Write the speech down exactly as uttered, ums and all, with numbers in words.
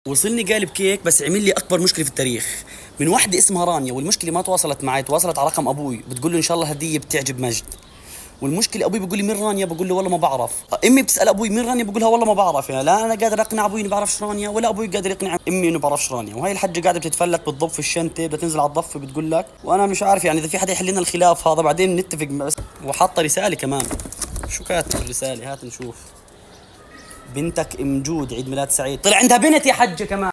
وصلني قالب كيك بس عمل لي اكبر مشكله في التاريخ من واحده اسمها رانيا، والمشكله ما تواصلت معي، تواصلت على رقم ابوي بتقول له ان شاء الله هديه بتعجب مجد. والمشكله ابوي بيقول لي مين رانيا، بقول له والله ما بعرف. امي بتسال ابوي مين رانيا، بقول لها والله ما بعرف. يعني لا انا قادر اقنع ابوي اني بعرفش رانيا، ولا ابوي قادر يقنع امي انه بعرفش رانيا. وهي الحجه قاعده بتتفلت بتضب في الشنطه، بدها تنزل على الضفه بتقول لك، وانا مش عارف يعني اذا في حدا يحل لنا الخلاف هذا بعدين نتفق. بس وحاطه رساله كمان. شو كاتب الرساله؟ هات نشوف. بنتك ام جود عيد ميلاد سعيد. طلع عندها بنت يا حجه كمان.